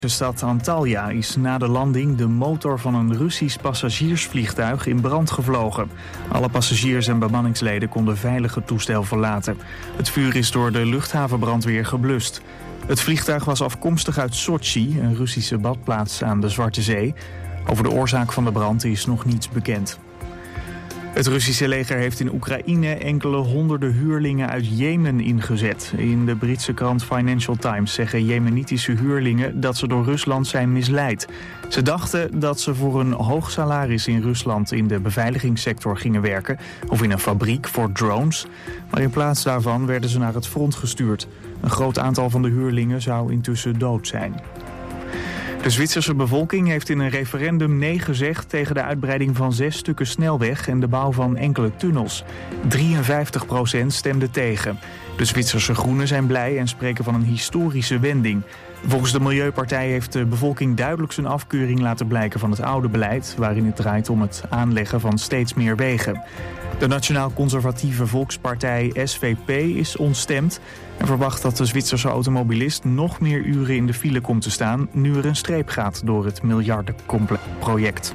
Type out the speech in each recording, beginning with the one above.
De stad Antalya is na de landing de motor van een Russisch passagiersvliegtuig in brand gevlogen. Alle passagiers en bemanningsleden konden veilig het toestel verlaten. Het vuur is door de luchthavenbrandweer geblust. Het vliegtuig was afkomstig uit Sochi, een Russische badplaats aan de Zwarte Zee. Over de oorzaak van de brand is nog niets bekend. Het Russische leger heeft in Oekraïne enkele honderden huurlingen uit Jemen ingezet. In de Britse krant Financial Times zeggen Jemenitische huurlingen dat ze door Rusland zijn misleid. Ze dachten dat ze voor een hoog salaris in Rusland in de beveiligingssector gingen werken of in een fabriek voor drones. Maar in plaats daarvan werden ze naar het front gestuurd. Een groot aantal van de huurlingen zou intussen dood zijn. De Zwitserse bevolking heeft in een referendum nee gezegd tegen de uitbreiding van 6 stukken snelweg en de bouw van enkele tunnels. 53% stemde tegen. De Zwitserse Groenen zijn blij en spreken van een historische wending. Volgens de Milieupartij heeft de bevolking duidelijk zijn afkeuring laten blijken van het oude beleid, waarin het draait om het aanleggen van steeds meer wegen. De Nationaal-Conservatieve Volkspartij SVP is ontstemd en verwacht dat de Zwitserse automobilist nog meer uren in de file komt te staan nu er een streep gaat door het miljardenproject.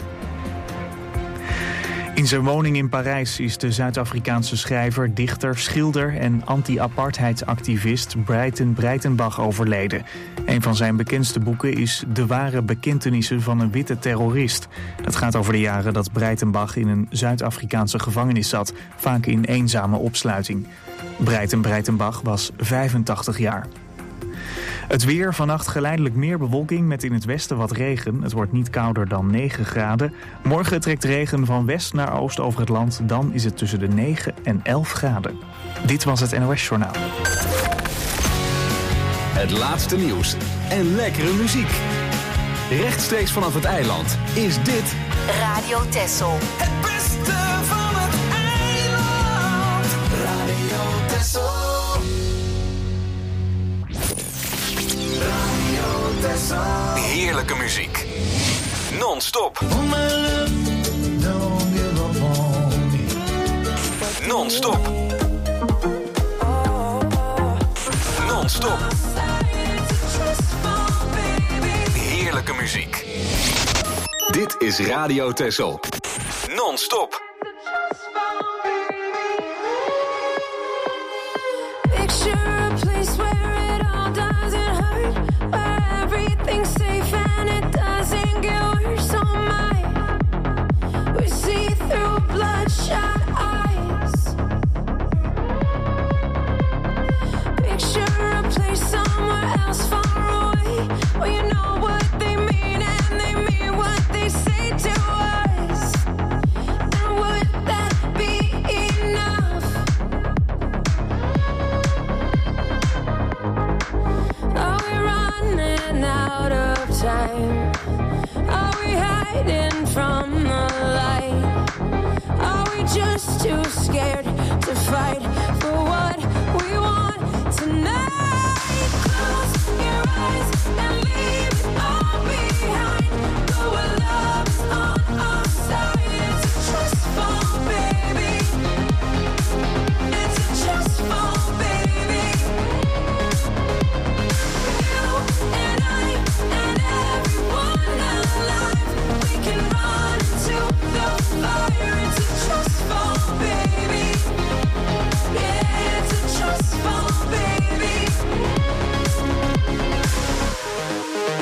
In zijn woning in Parijs is de Zuid-Afrikaanse schrijver, dichter, schilder en anti-apartheidsactivist Breiten Breitenbach overleden. Een van zijn bekendste boeken is De ware bekentenissen van een witte terrorist. Dat gaat over de jaren dat Breitenbach in een Zuid-Afrikaanse gevangenis zat, vaak in eenzame opsluiting. Breitenbach was 85 jaar. Het weer, vannacht geleidelijk meer bewolking met in het westen wat regen. Het wordt niet kouder dan 9 graden. Morgen trekt regen van west naar oost over het land. Dan is het tussen de 9 en 11 graden. Dit was het NOS Journaal. Het laatste nieuws en lekkere muziek. Rechtstreeks vanaf het eiland is dit Radio Texel. Het beste van het eiland. Radio Texel. heerlijke muziek. Non-stop. Non-stop. Non-stop. Heerlijke muziek. Dit is Radio Texel. Non-stop. Too scared to fight for what we want tonight. Close your eyes and leave it all behind. Go where love's on our side. It's a trust fall, baby. It's a trust fall, baby. You and I and everyone alive, we can run into the fire. It's a trust fall, baby. Yeah, it's a trust fall, baby.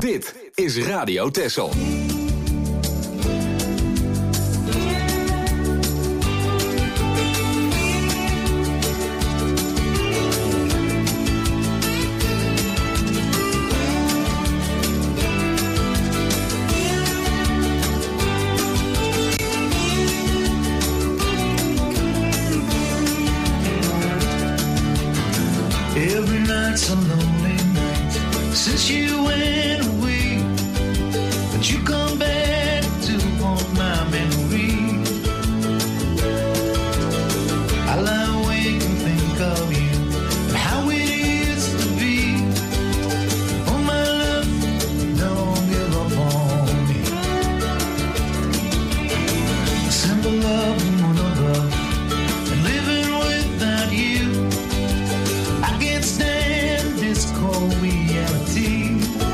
Dit is Radio Texel. Every night's a lonely night since you went away, but you come back to haunt my memory. I lie awake and think of you and how it used to be. Oh my love, don't give up on me. A simple love and one of love, and living without you, I can't stand this cold reality.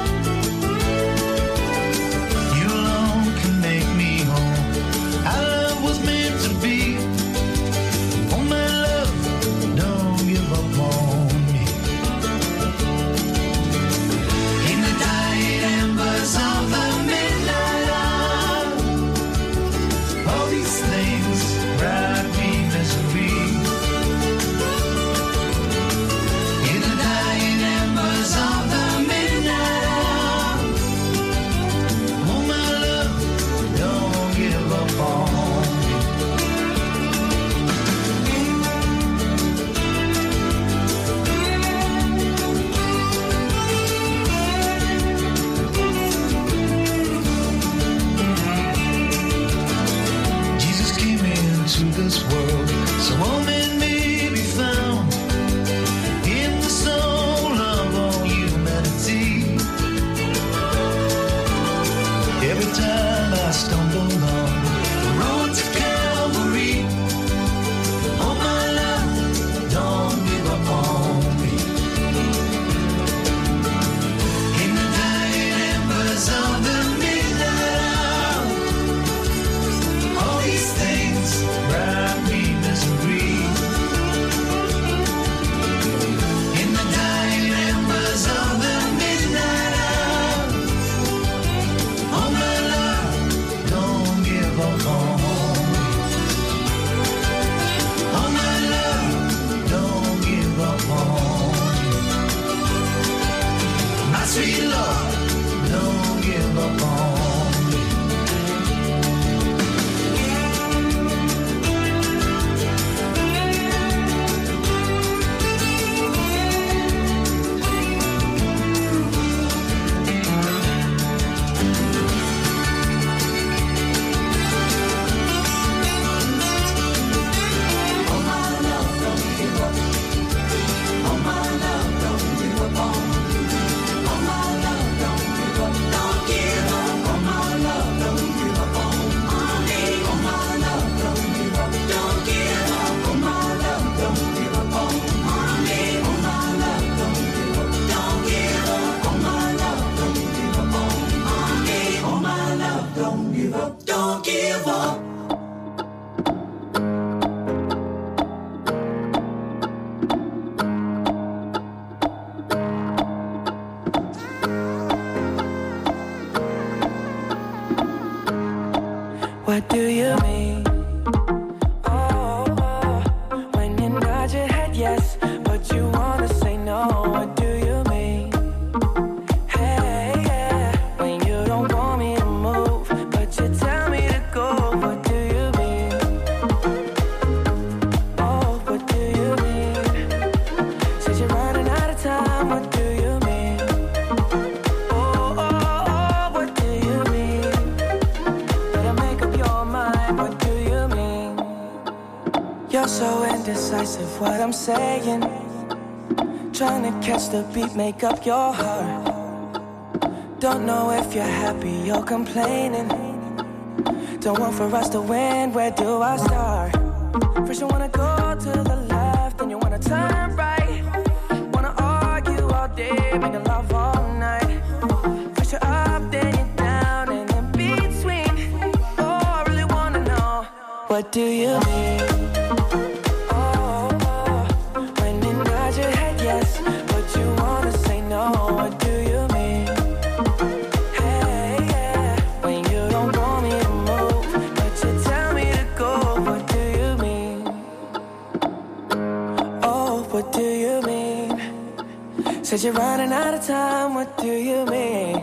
You alone can make me whole. Our love was meant to be. Oh my love, don't give up on me. In the dying embers of the midnight hour, all these things brought me misery. In the dying embers of the midnight hour, oh my love, don't give up on me. Jesus came into this world so all men may be found in the soul of all humanity. Every time I stumble on the road to Calvary, oh my love, don't give up on me. In the dying embers of the midnight hour, all these things brought me misery. In the dying embers of the midnight hour, oh my love, don't give up on me. Oh my love, don't give up on me. My sweet Lord, don't give up on me. Don't give up. What do you mean? Oh, when you nod your head yes, but you wanna say no. What do you mean? Hey, yeah, when you don't want me to move, but you tell me to go. What do you mean? Oh, what do you mean? Said you're running out of time. What do you mean? Oh, what do you mean? Better make up your mind. What do you mean? You're so indecisive. What I'm saying, trying to catch the beat, make up your heart. Don't know if you're happy or complaining. Don't want for us to win. Where do I start? First you wanna go to the left, then you wanna turn right. Wanna argue all day, making love all night. First you're up, then you're down, and in between. Oh, I really wanna know, what do you mean? Oh, when you nod your head yes, but you wanna say no. What do you mean? what do you mean? Said you're running out of time, what do you mean?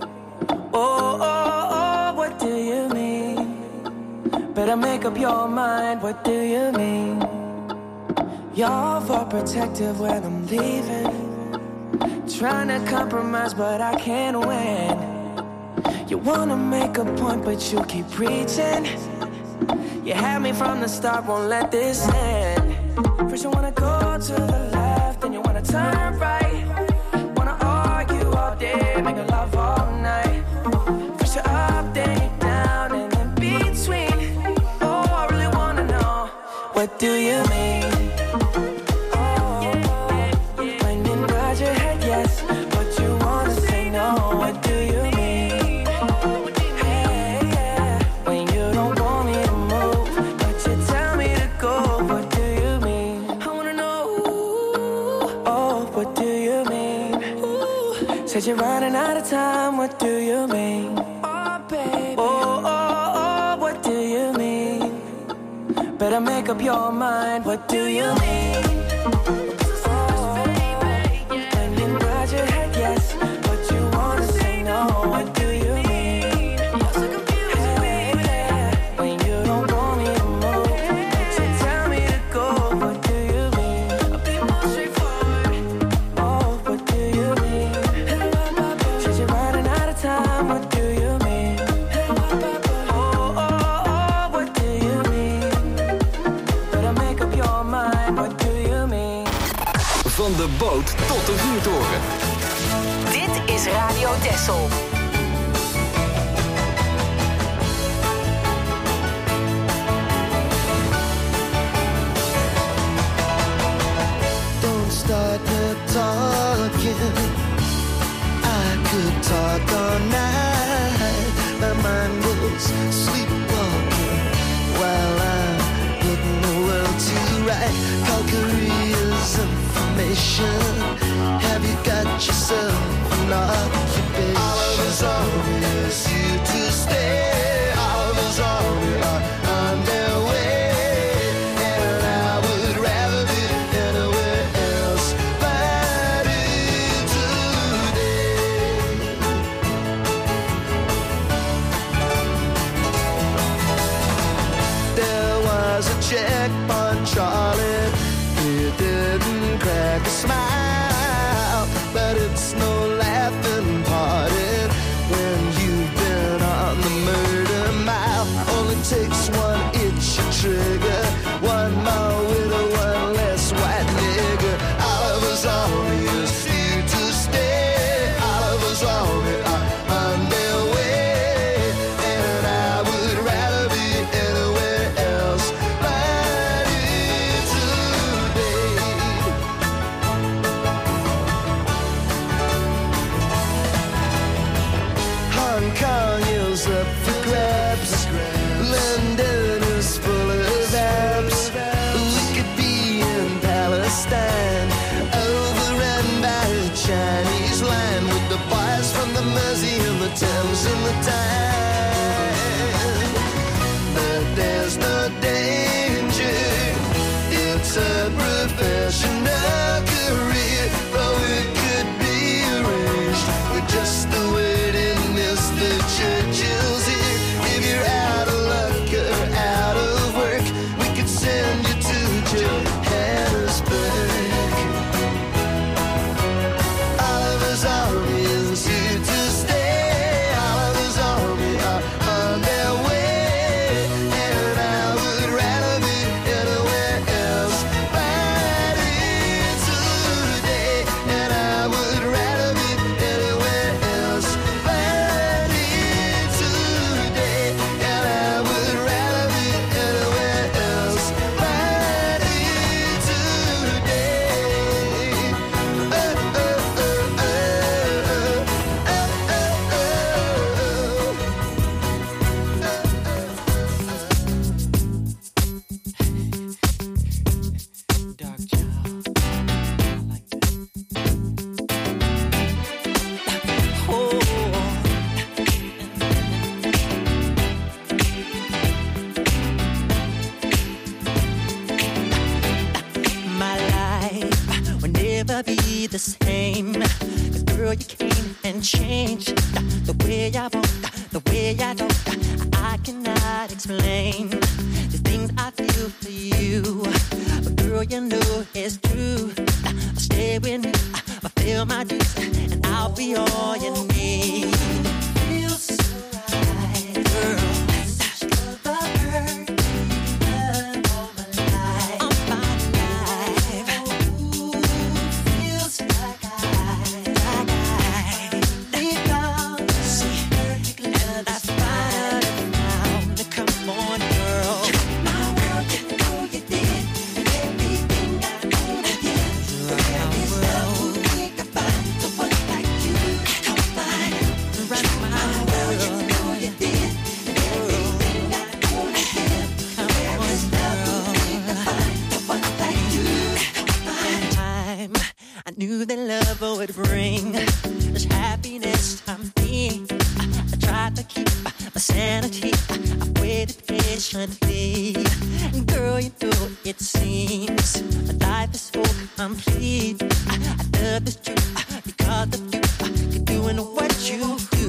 Oh, what do you mean? Better make up your mind, what do you mean? You're overprotective when I'm leaving. Trying to compromise, but I can't win. You wanna make a point, but you keep preaching. You had me from the start, won't let this end. First you wanna go to the left, then you wanna turn right. Wanna argue all day, make love all night. First you're up, then you're down, and in between. Oh, I really wanna know, what do you mean? Said you're running out of time, what do you mean? Oh, baby. Oh, what do you mean? Better make up your mind, what do you mean? When you nod your head yes, but you wanna say no, what do you mean? You're so confused, baby. When you don't want me to move, but you tell me to go, what do you mean? I'll be more straightforward. Oh, what do you mean? What do you mean? Oh, what do you mean? Better make up your mind, what do you mean? Van de boot tot de vuurtoren. Dit is Radio Texel. Don't start the talking. I could talk all night. My mind goes sleepwalking while I'm putting the world to right. Calgary's information. Have you got yourself an occupation? Oliver's always here to stay. Oliver's always on their way. And I would rather be anywhere else. But check on Charlie, he didn't crack a smile. But it's no laughing party when you've been on the murder mile. Only takes one itchy trigger, one more widow, one less white nigger. Oliver's always here to stay. Oliver's always on their way. And I would rather be anywhere else. never be the same. 'Cause girl, you came and changed the way I walk, the way I talk. I cannot explain the things I feel for you. But girl, you know it's true. I'll stay with you, I'll feel my dues, and I'll be all you need. Feels so right, girl. Knew that love would bring this happiness I'm feeling. I tried to keep my sanity. I waited patiently. Girl, you know it seems my life is so complete. I love this truth because of you. You're doing what you do.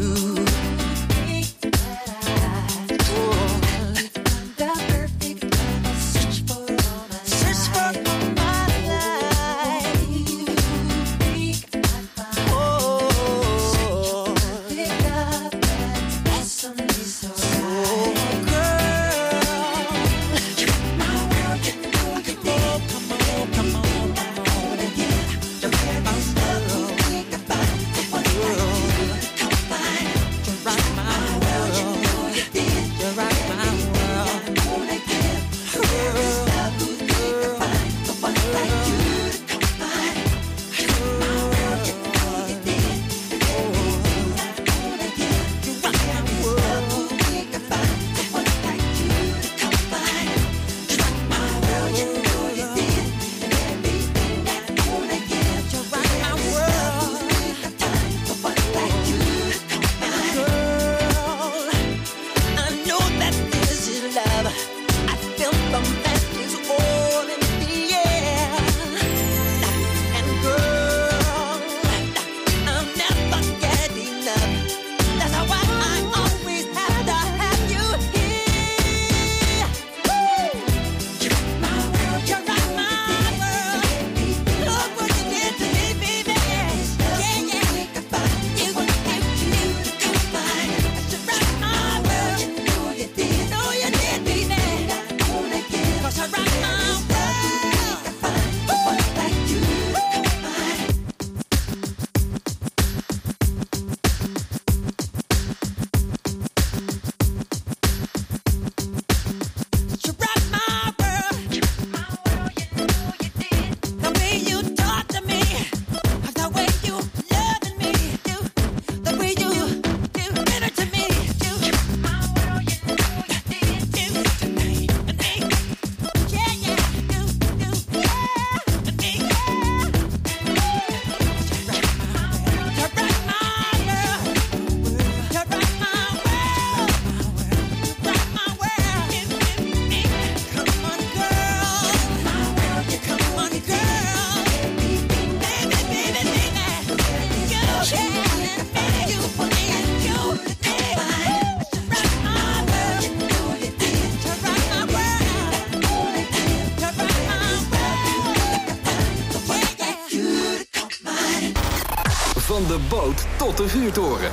Van de boot tot de vuurtoren.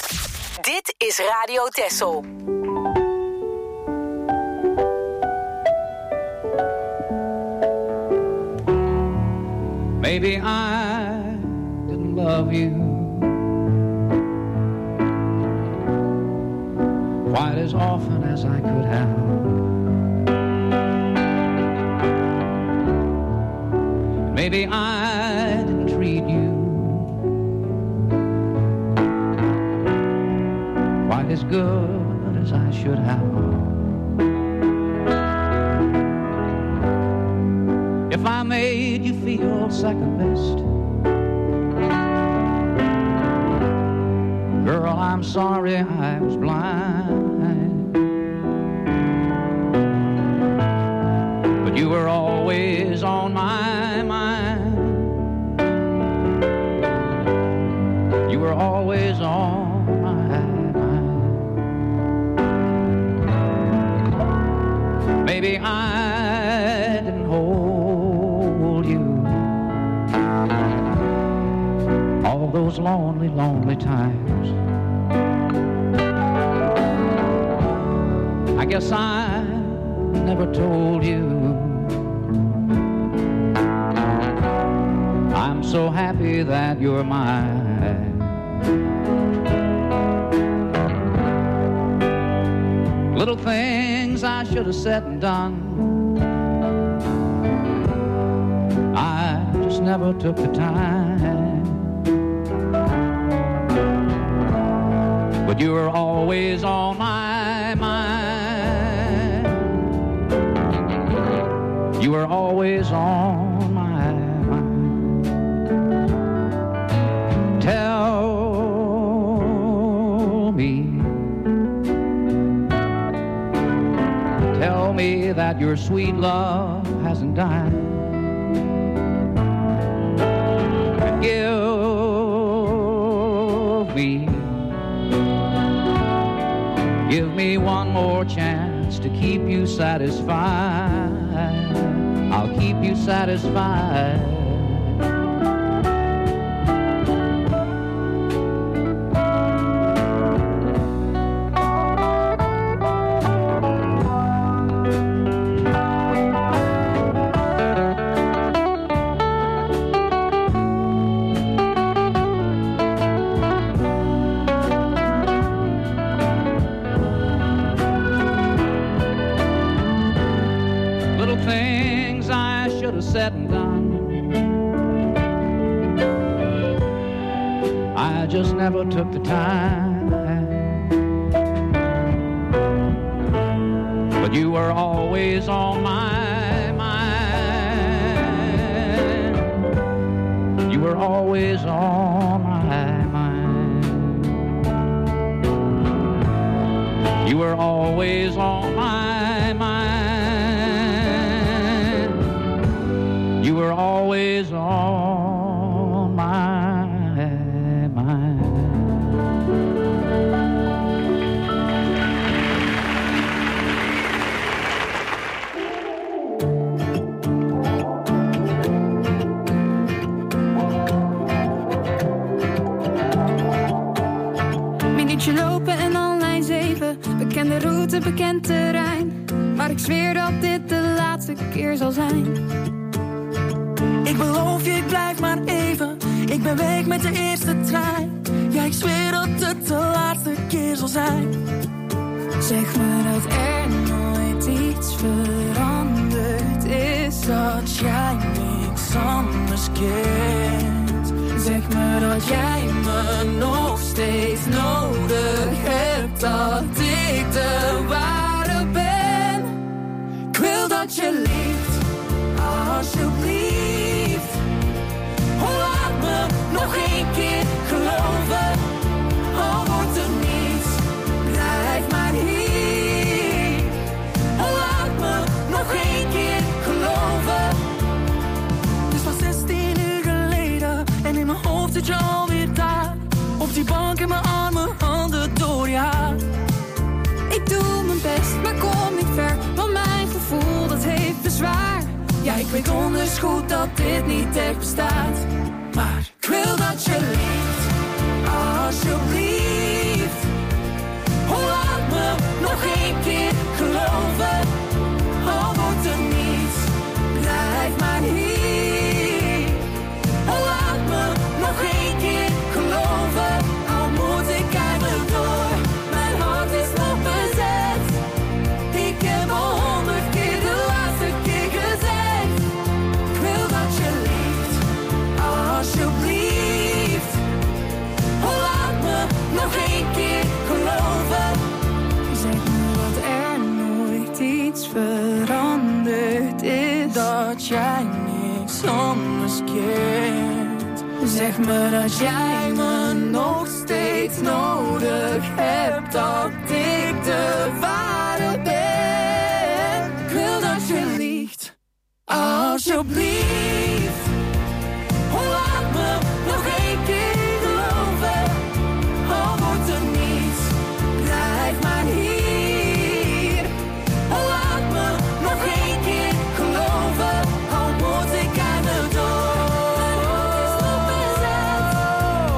Dit is Radio Texel. Maybe I didn't love you quite as often as I could have. Maybe I didn't treat you quite as good as I should have. If I made you feel second best, girl, I'm sorry I was blind. But you were always on my mind. all those lonely, lonely times. I guess I never told you I'm so happy that you're mine. Little things I should have said and done, I just never took the time. But you were always on my mind. You were always on my mind. Tell me that your sweet love hasn't died. And give me one more chance to keep you satisfied. I'll keep you satisfied. Said and done, I just never took the time. But you were always on my mind. You were always on my mind. You were always on my mind. You were always on my mind. Minuutje lopen en al lijn 7. Bekende route, bekend terrein. Maar ik zweer dat dit de laatste keer zal zijn. Ik beloof je, ik blijf maar even. Ik ben weg met de eerste trein. Ja, ik zweer dat het de laatste keer zal zijn. Zeg me dat er nooit iets veranderd is. Dat jij niks anders kent. Zeg me dat jij me nog steeds nodig hebt. Dat ik de ware ben. Ik wil dat je lieft, alsjeblieft. Laat me nog één keer geloven. Al wordt er niets, blijf maar hier. Laat me nog één keer geloven. Het is pas 16 uur geleden en in mijn hoofd zit je alweer daar. Op die bank in mijn armen, handen door je haar. Ik doe mijn best, maar kom niet ver. Want mijn gevoel, dat heeft bezwaar. Ja, ik weet donders goed dat dit niet echt bestaat. Maar ik wil dat je lieft, alsjeblieft. Laat me nog één keer geloven. Al wordt er niets, blijf maar hier. Laat me nog één keer geloven. Al moet ik eindelijk door, mijn hart is nog bezet. Ik heb al 100 keer de laatste keer gezegd. Ik wil dat je lieft, alsjeblieft. Laat me nog één keer geloven. Zeg me dat er nooit iets veranderd is. Dat jij niks anders kent. Zeg me dat jij me nog steeds nodig hebt. Dat ik de ware ben. Ik wil dat je liegt, alsjeblieft. Laat me nog één keer geloven. Al wordt er niets, blijf maar hier. Laat me nog één keer geloven. Al moet ik eindelijk door. Mijn hart is nog bezet.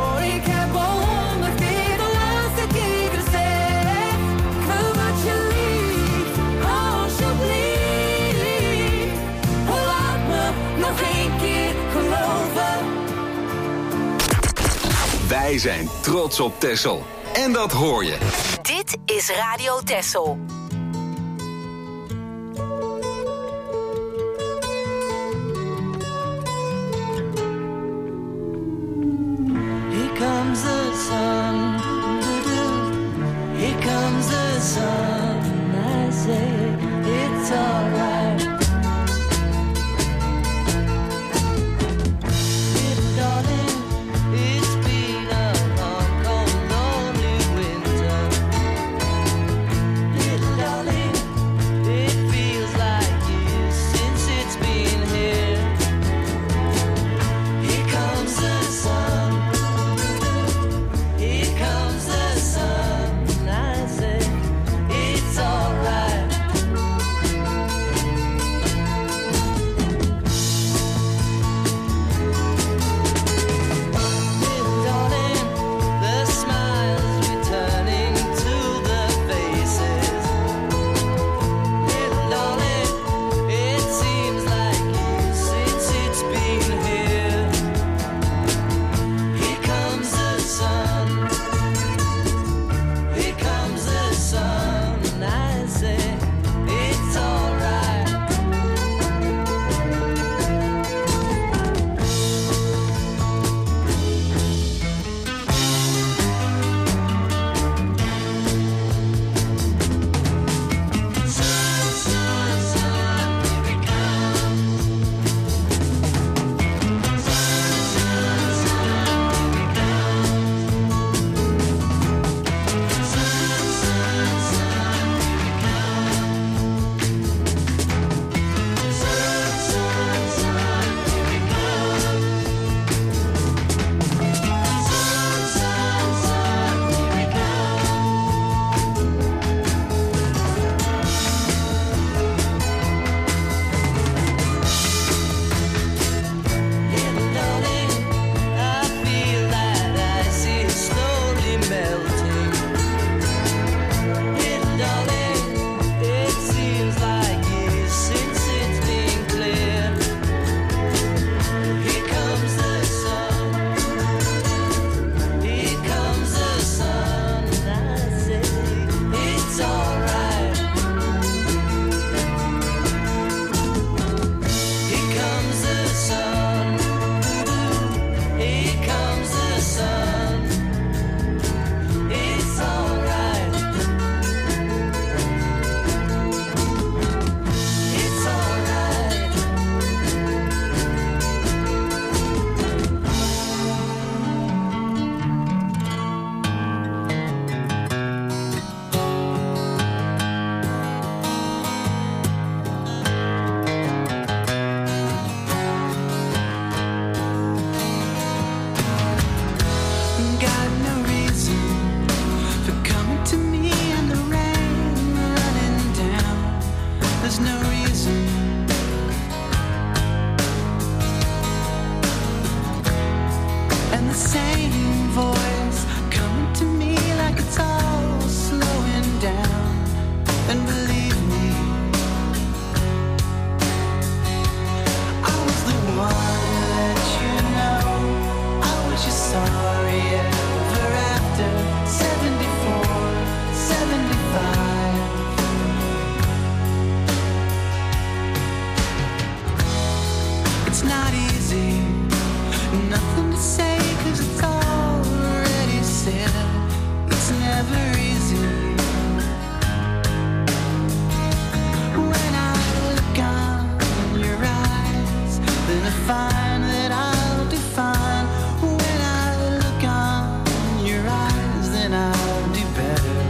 Wij zijn trots op Texel. En dat hoor je. Dit is Radio Texel. Here comes the sun. Here comes the sun. I say it's alright. Little darling, it's been a long, cold, lonely winter. Little darling, it feels like years since it's been here. Here comes the sun. Here comes the sun. I say it's alright. Little darling, the smiles returning to the faces. Little darling, it seems like years since it's been here. Here comes the sun. Here comes the sun. I say it's alright. Sun, sun, sun, here it comes. Sun, sun, sun, here it comes. Sun, sun, sun, here it comes. Sun, sun, sun, here it comes. Sun, sun, sun, here it Little darling, I feel that ice is slowly melting. Little darling, it seems like years since it's been clear. Here comes the sun. Here comes the sun. I say it's alright. Here comes the sun. Here comes the sun. It's alright. It's alright. Got no reason for coming to me in the rain running down. There's no reason. And the same voice coming to me like it's all slowing down. And believe me, I was the one to let you know I was your sorry ever after 74, 75. It's not easy, nothing to say 'cause it's already said. It's never easy. When I look on your eyes, then I find that I'll do fine. When I look on your eyes, then I'll do better.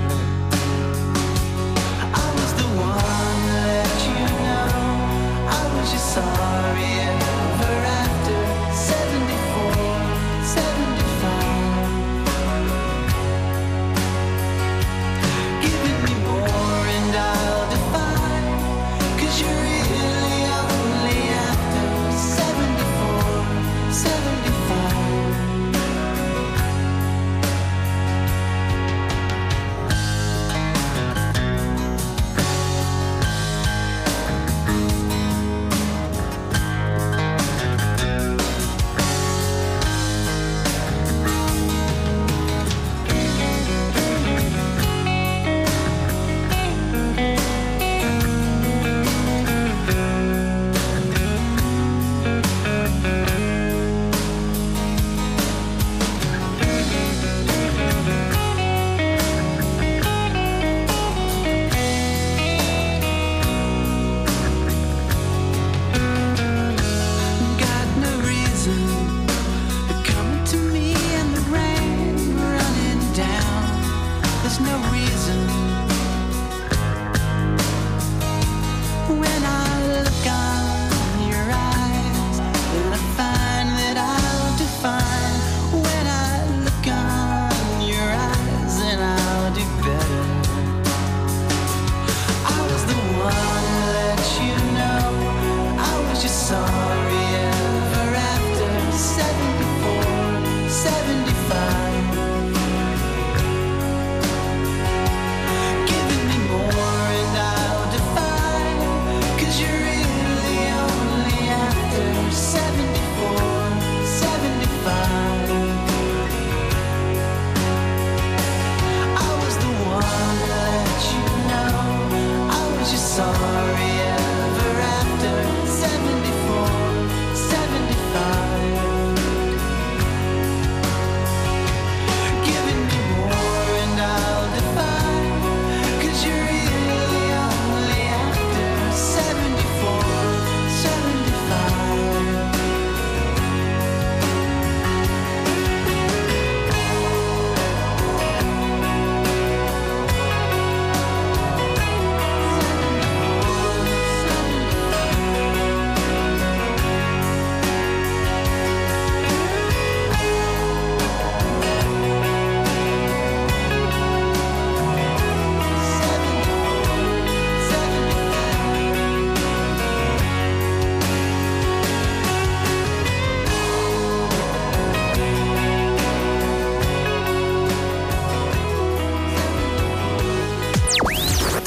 I was the one to let you know I was your sorry ever after 74,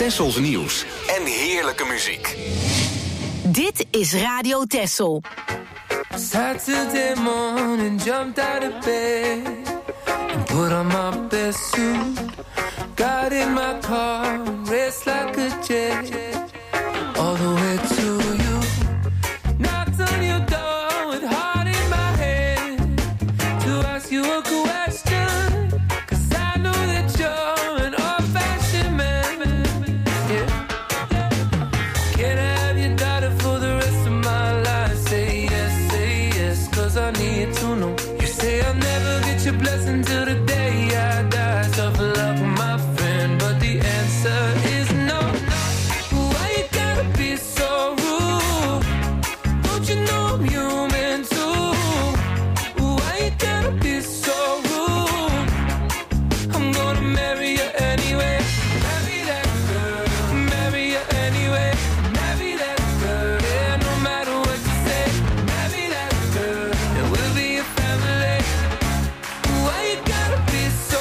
Tessels nieuws en heerlijke muziek. Dit is Radio Tessel. Saturday morning, jumped out of bed and put on my best suit. Got in my car, raced like a jet, all the way to you. Knocked on your door with heart in my head to ask you a question, 'cause I know that you're an old-fashioned man. Yeah. Can I have your daughter for the rest of my life? Say yes, 'cause I need to know. You say I'll never get your blessing till the day I die. Tough luck, my friend, but the answer is no. Why you gotta be so rude? Don't you know I'm human too? Why you gotta be so rude? I'm gonna marry you anyway. Marry that girl, marry you anyway. Marry that girl, yeah, no matter what you say. Marry that girl, and we'll be a family. Why you gotta be so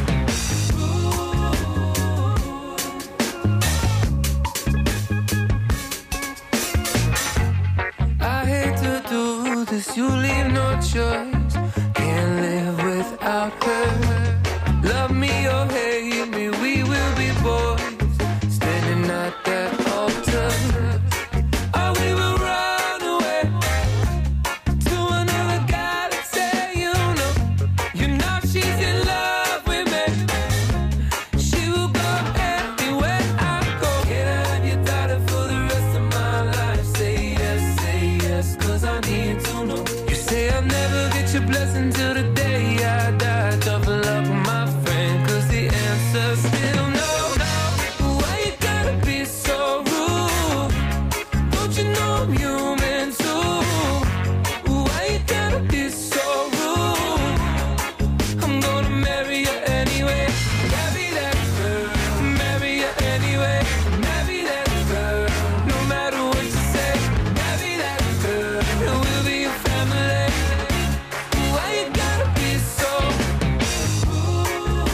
rude? I hate to do this, you leave no choice. Can't live without her. Love me or hate me, we will be boys, standing at that altar. Or we will run away to another galaxy. You know she's in love with me. She will go anywhere I go. Can I have your daughter for the rest of my life? Say yes, 'cause I need to know. You say I'll never get your blessing till the day I die. Tough luck, my friend, 'cause the answer's still no. Why you gotta be so rude? Don't you know I'm human too? Why you gotta be so rude? I'm gonna marry you anyway. Marry that girl, marry you anyway. Marry that girl, no matter what you say. Marry that girl, and we'll be a family. Why you gotta be so rude?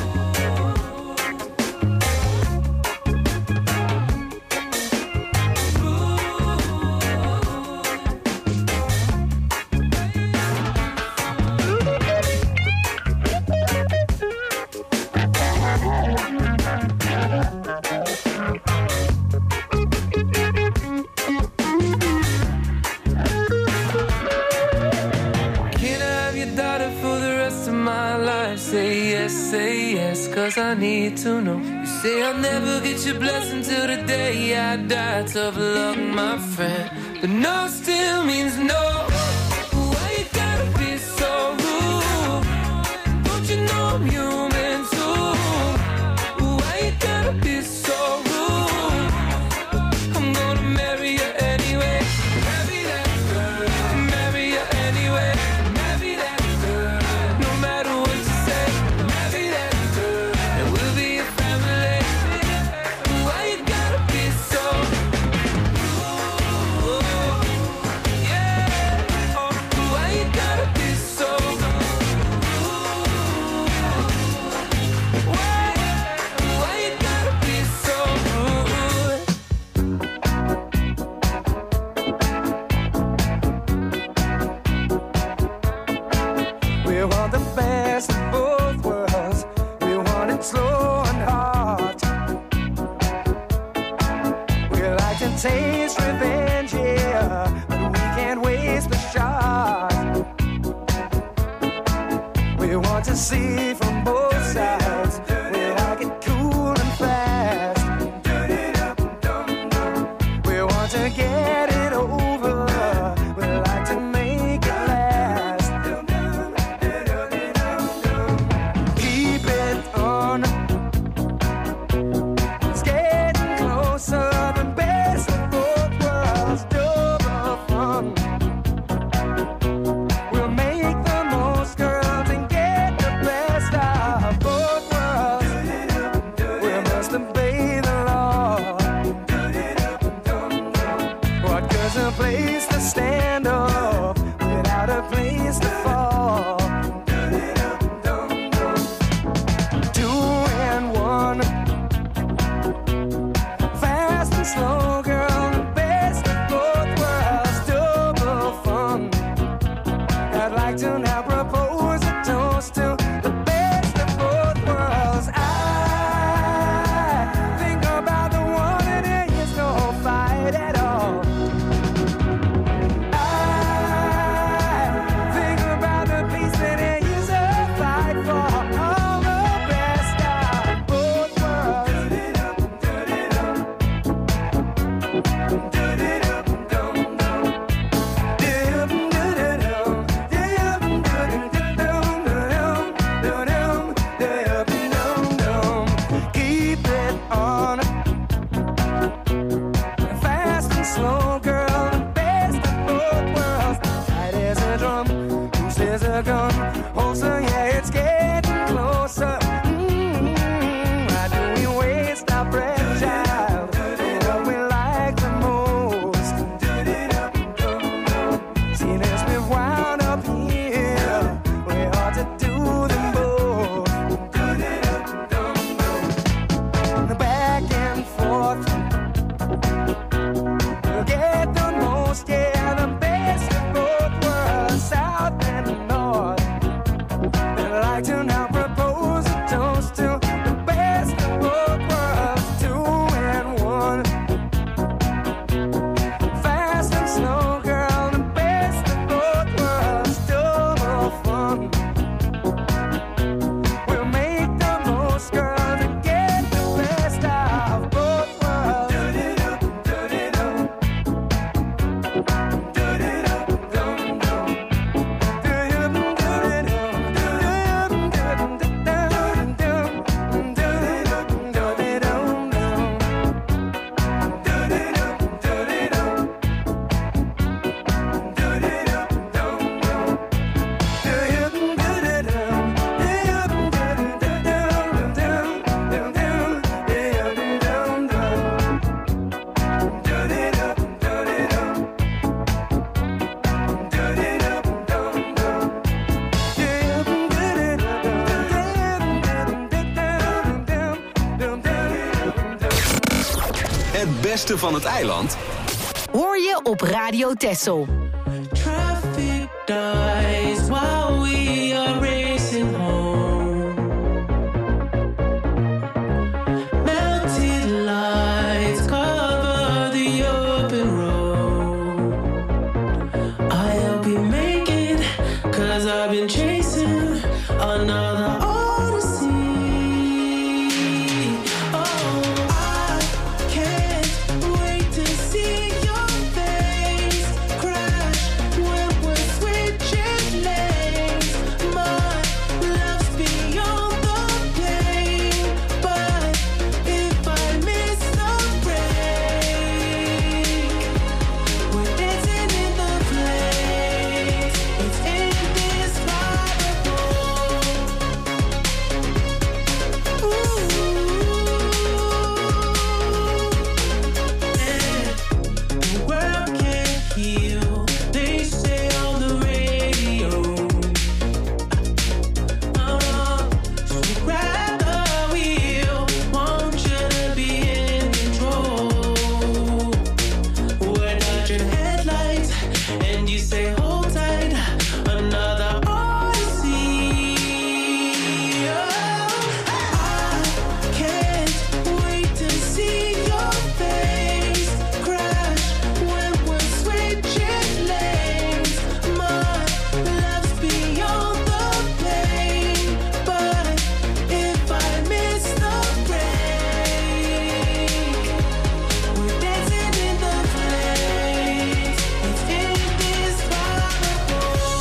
Can I have your daughter for the rest of my life? Say yes, 'cause I need to know. You say I'll never get your blessing till the day I die. Tough luck, my friend, but no still means no. Why you gotta be so rude? Don't you know I'm human too? Why you gotta be so rude? I'm gonna marry you anyway. Marry that girl, marry you anyway. Marry that girl, no matter what you say. Marry that girl, and we'll be a family. Why you gotta be so rude? Yeah. Why you gotta be so rude? Why you gotta be so rude? We want the best of both worlds. We want it slow and hard. We like to taste revenge, yeah, but we can't waste the shot. We want to see from both sides. We like it cool and fast. We want to get it over. We like to make it last. Keep it on. It's getting closer. The best of both worlds, double fun. We'll make the most, girls, and get the best out. now propose a toast to the best of both worlds. I think about the one and there is no fight at all. I think about the peace that there is a fight for all the best of both worlds. Keep it on fast and slow, girl, the best of both worlds. Tight as a drum, loose as a gun. Also, yeah, it's getting closer. Why do we waste our breath, child? What we like the most. See, this we've wound up here. We ought to do them both. Back and forth. We'll get the most, yeah, the best of both worlds, south and north. I'd like to now propose a toast to the best of both worlds, 2 and 1. Fast and slow, girl, the best of both worlds, double fun. We'll make the most, girl, to get the best of both worlds. Het beste van het eiland Hoor je op Radio Texel. Traffic dies while we are racing home. Melted lights cover the open road. I'll be making, 'cause I've been chasing another odyssey. Oh, I can't wait to see your face crash when we're switching lanes. My love's beyond the pain, but if I miss the break, we're dancing in the flames. It's indescribable. The world can't heal, they say on the radio. Oh no, so grab the wheel, want you to be in control. We're dodging headlights, and you say hold tight, another odyssey. I can't wait to see your face crash when we're switching lanes. My love's beyond the pain, but if I miss the break, we're dancing in the flames. It's indescribable.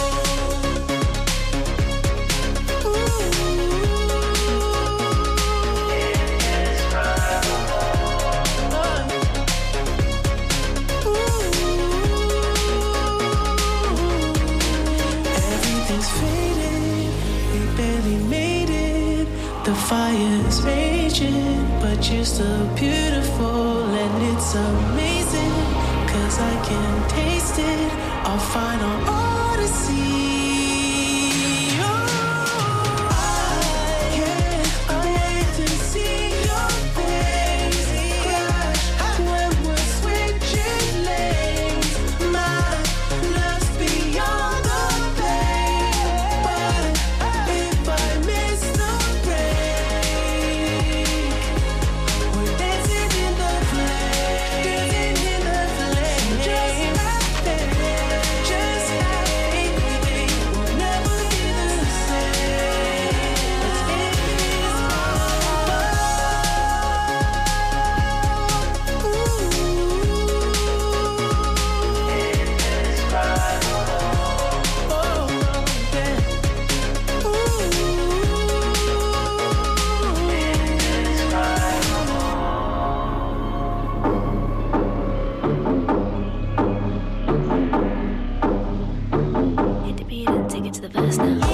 Everything's faded, we barely made it. The fire's raging, but you're still beautiful, and it's amazing, 'cause I can taste it, our final odyssey. I can't wait to see your face crash when we're switching lanes. My love's beyond the pain, past now.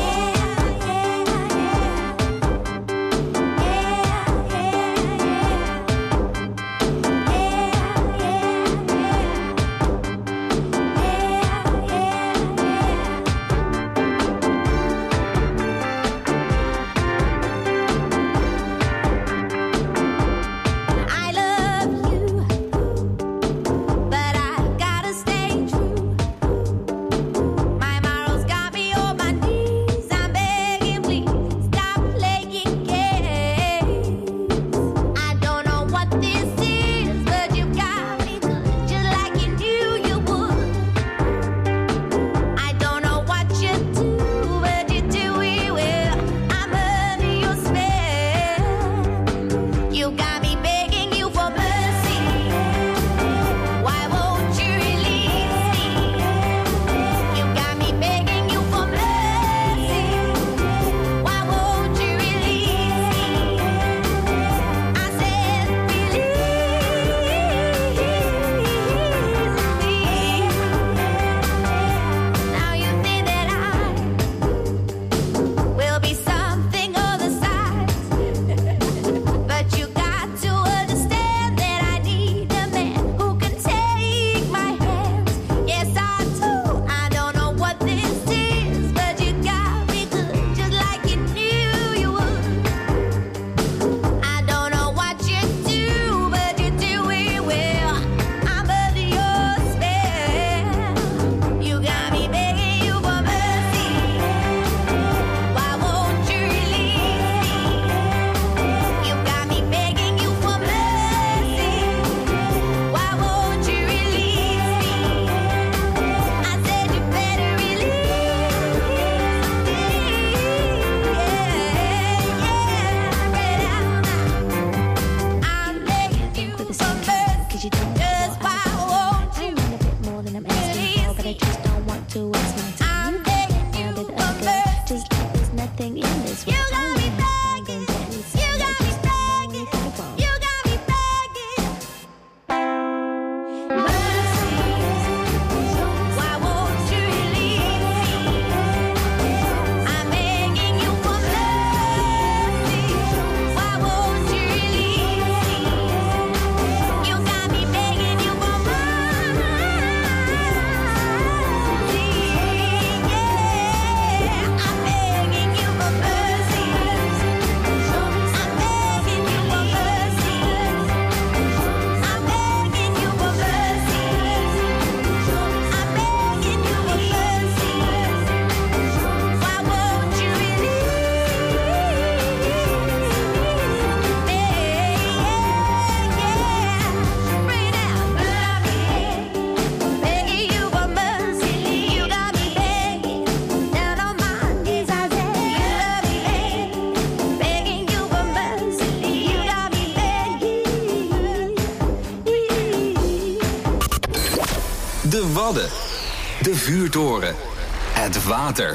De Wadden, de vuurtoren, het water.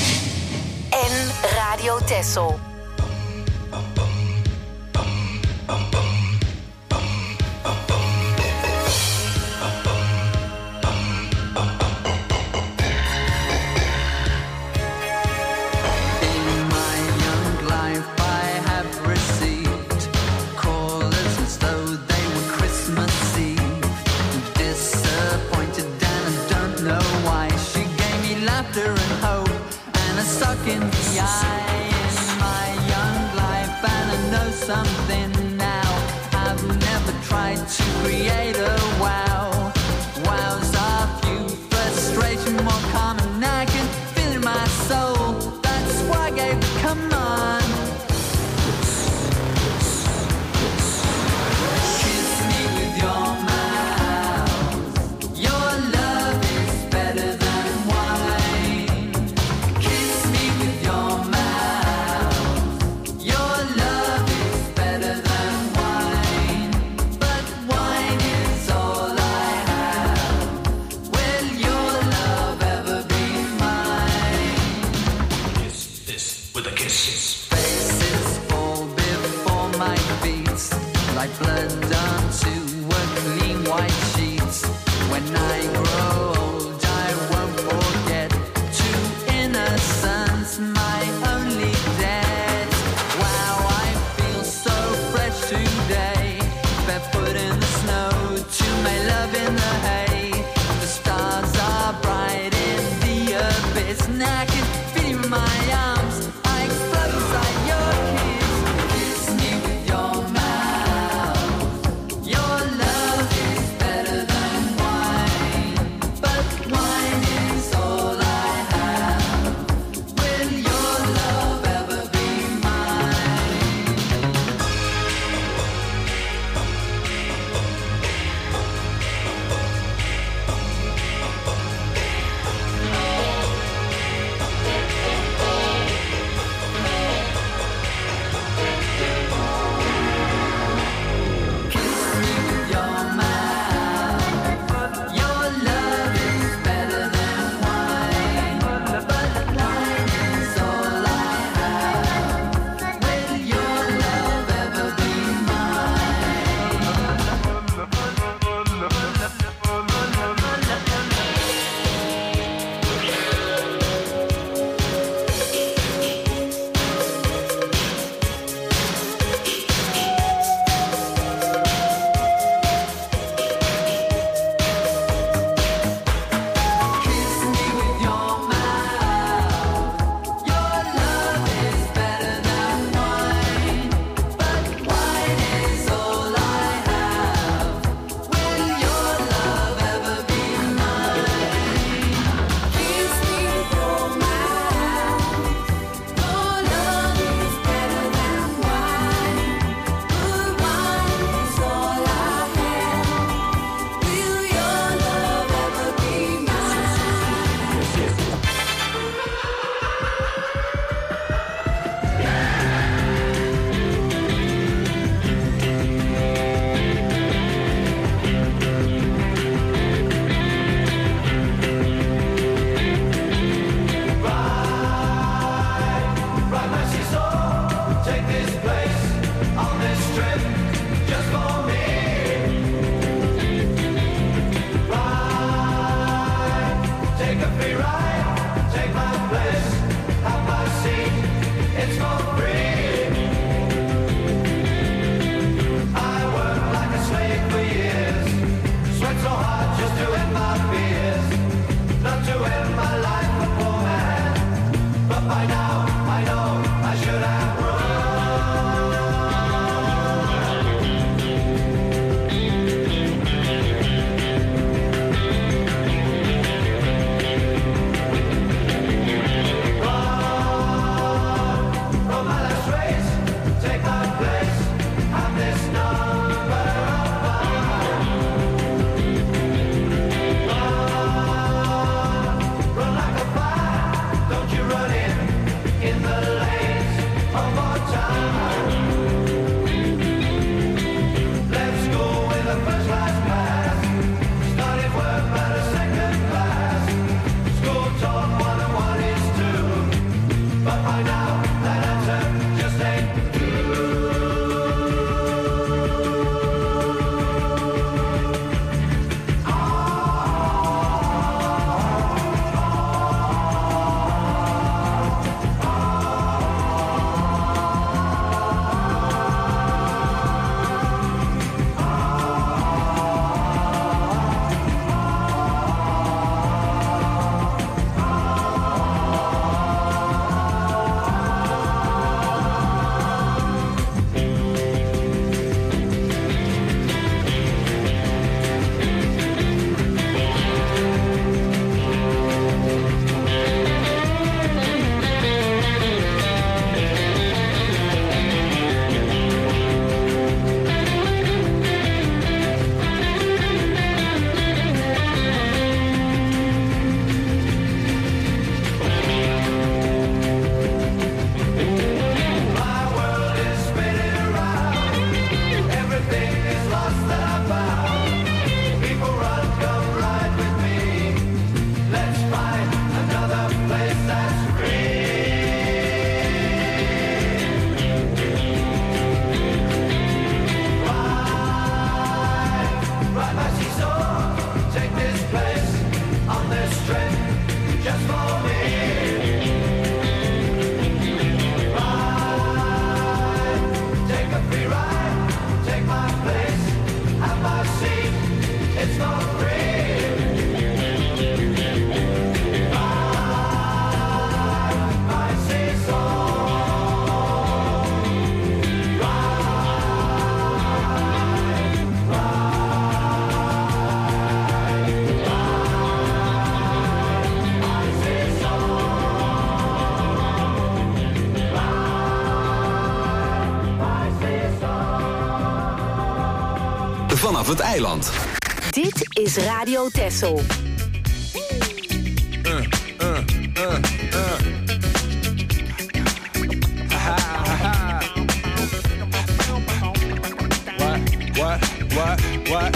En Radio Texel. In the eye in my young life, and I know something now. I've never tried to create a wow. Wows are few, frustration more common. I can feel in my soul. That's why I gave the command. Kiss me with your mouth. Your love is better than wine. Kiss me with your mouth. Your love is better than wine. But wine is all I have. Will your love ever be mine? Kiss this with a kiss. Faces fall before my feet, like blood onto clean white sheets. When I grow old, I won't forget to innocent. vanaf het eiland. Dit is Radio Texel. What?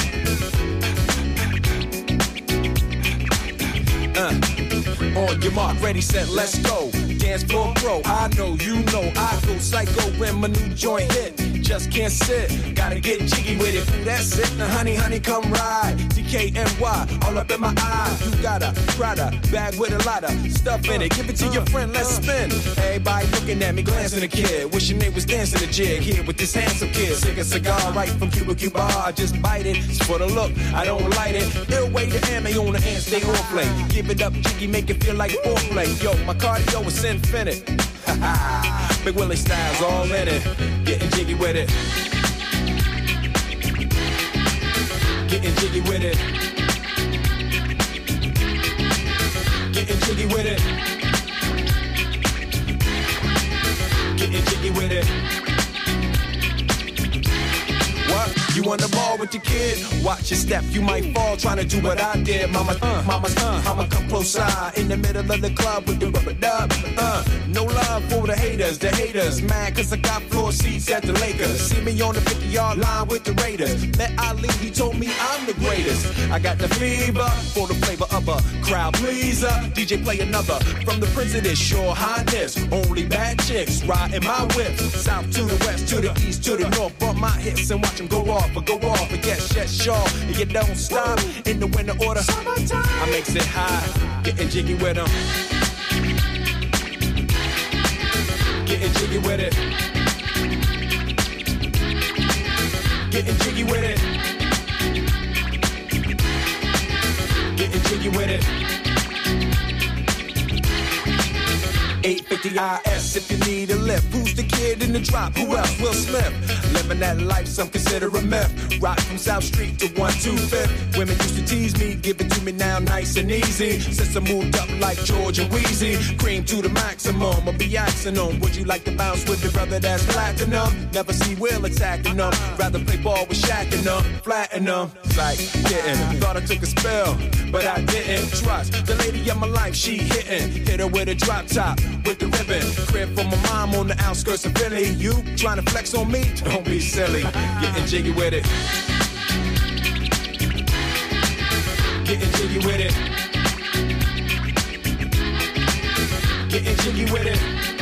On your mark, ready, set, let's go. Dance floor pro, I know, you know, I go psycho when my new joint hit. Just can't sit, gotta get jiggy with it. That's it, now honey, come ride. DKNY, all up in my eye. You got a Prada bag with a lot of stuff in it. Give it to your friend, let's spin. Everybody looking at me, glancing a kid. Wishing they was dancing a jig here with this handsome kid. Sick a cigar right from Cuba. I just bite it, it's for the look, I don't light it. Ill way to ammo on the hand, stay on play. Give it up, jiggy, make it feel like foreplay. Yo, my cardio is infinite. Big Willie style's all in it. Getting jiggy with it. Getting jiggy with it. Getting jiggy with it. Getting jiggy with it. What? You on the ball with your kid? Watch your step, you might fall trying to do what I did. Mama, come close side in the middle of the club with the rubber dub. No love for the haters. Mad cause I got floor seats at the Lakers. See me on the 50-yard line with the Raiders. Met Ali, he told me I'm the greatest. I got the fever for the flavor of a crowd pleaser. DJ play another from the Prince of this, your highness. Only bad chicks riding my whip. South to the west, to the east, to the north. Bump my hips and watch them go off. And yes, sure. And you don't stop in the winter order. I makes it high, getting jiggy with them. Getting jiggy with it. Getting jiggy with it. Getting jiggy with it. 850 IS if you need a lift. Who's the kid in the drop? Who else? Will Smith. Living that life, some consider a myth. Rock from South Street to 125th. Women used to tease me, give it to me now nice and easy. Since I moved up like George and Wheezy, cream to the maximum. I'll be asking them, would you like to bounce with the brother that's platinum? Never see Will attacking them. Rather play ball with Shaq and them, flatten them. Like getting, thought I took a spell, but I didn't trust the lady of my life. She hit her with a drop top. With the ribbon, crib for my mom on the outskirts of Philly. You trying to flex on me? Don't be silly. Getting jiggy with it. Getting jiggy with it. Getting jiggy with it.